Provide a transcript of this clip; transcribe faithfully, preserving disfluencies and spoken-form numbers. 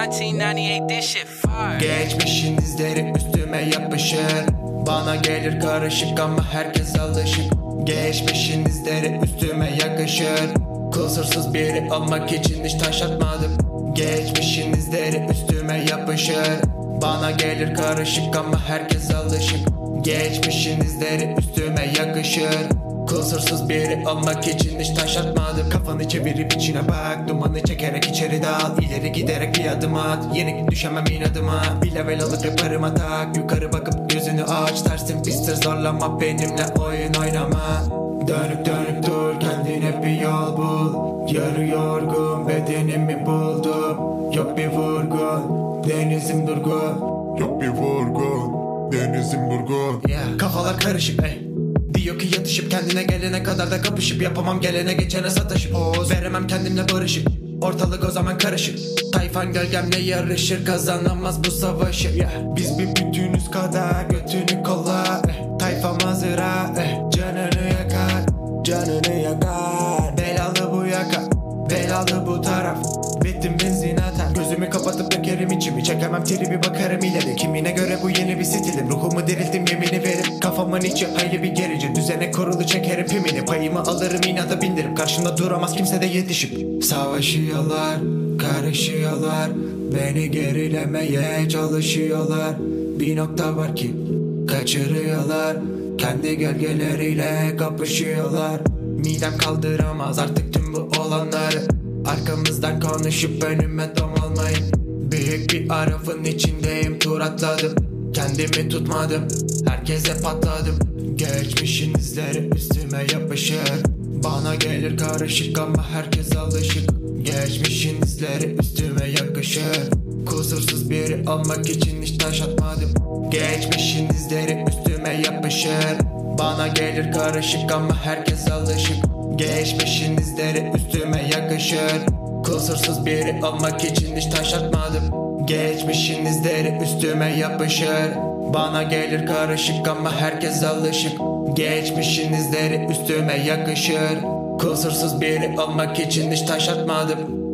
nineteen ninety-eight, this shit fire. Geçmişin izleri üstüme yapışır. Bana gelir karışık ama herkes alışık. Geçmişin izleri üstüme yakışır. Kusursuz biri olmak için hiç taş atmadım. Geçmişin izleri üstüme yapışır. Bana gelir karışık ama herkes alışık. Geçmişin izleri üstüme yakışır. Kusursuz biri olmak için hiç taş atmadım. Kafanı çevirip içine bak, dumanı çekerek içeri dal. İleri giderek bir adım at, yenik düşemem inadıma. Bir level alıp yaparım atak, yukarı bakıp gözünü aç. Tersin pistir zorlama, benimle oyun oynama. Dönüp dönüp dur, kendine bir yol bul. Yarı yorgun bedenimi buldum. Yok bir vurgun, denizim durgun. Yok bir vurgun, denizim durgun. Yeah. Kafalar karışık ey. Diyor ki yatışıp kendine gelene kadar da kapışıp yapamam gelene geçene sataşıp Oğuz veremem kendimle barışık. Ortalık o zaman karışık. Tayfan gölgemle yarışır, kazanamaz bu savaşı. Yeah. Biz bir bütünüz kadar götünü kolla. eh. Tayfam hazır ha eh. Canını yakar, canını yakar. Belalı bu yaka, belalı bu taraf. Bittim benzin atar. Gözümü kapatıp dökerim içimi. Çekemem tribi bakarım ileri. Kimine göre bu yeni bir stilim. Ruhumu dirilttim yemini verim. Kafamın içi hayli bir gerici. Düzene kurulu çekerim pimini. Payımı alırım inada bindirip. Karşımda duramaz kimse de yetişip. Savaşıyorlar, karışıyorlar. Beni gerilemeye çalışıyorlar. Bir nokta var ki kaçırıyorlar. Kendi gölgeleriyle kapışıyorlar. Midem kaldıramaz artık tüm bu olanları. Arkamızdan konuşup önüme domalmayın. Büyük bir arafın içindeyim, tur atladım. Kendimi tutmadım, herkese patladım. Geçmişin izleri üstüme yapışır. Bana gelir karışık ama herkes alışık. Geçmişin izleri üstüme yakışır. Kusursuz biri olmak için hiç taş atmadım. Geçmişin izleri üstüme yapışır. Bana gelir karışık ama herkes alışık. Geçmişin izleri üstüme yakışır. Kusursuz biri olmak için hiç taş atmadım. Geçmişin izleri üstüme yapışır. Bana gelir karışık ama herkes alışık. Geçmişin izleri üstüme yakışır. Kusursuz biri olmak için hiç taş atmadım.